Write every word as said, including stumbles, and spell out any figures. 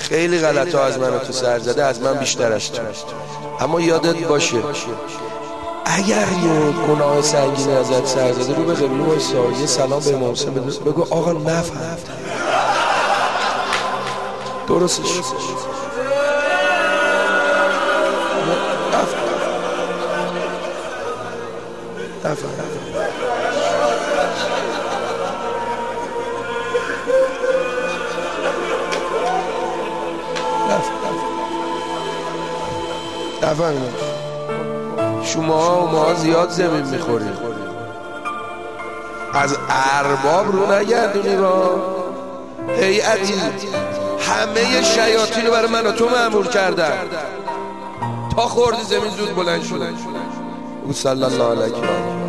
خیلی غلط ها از من تو سر زده، از من بیشترش تو. اما یادت باشه اگر یه گناه سنگینی ازت سر زده، رو به قبله وایسا، یه سلام به امام حسین بگو آقا نفهم درستش نفهم نفهم شما و ما زیاد زمین میخوریم، از ارباب رو نگردونی با هیئتی همه شیاطین رو برای من و تو مأمور کردن تا خوردی زمین زود بلند شد. صلی الله علیه و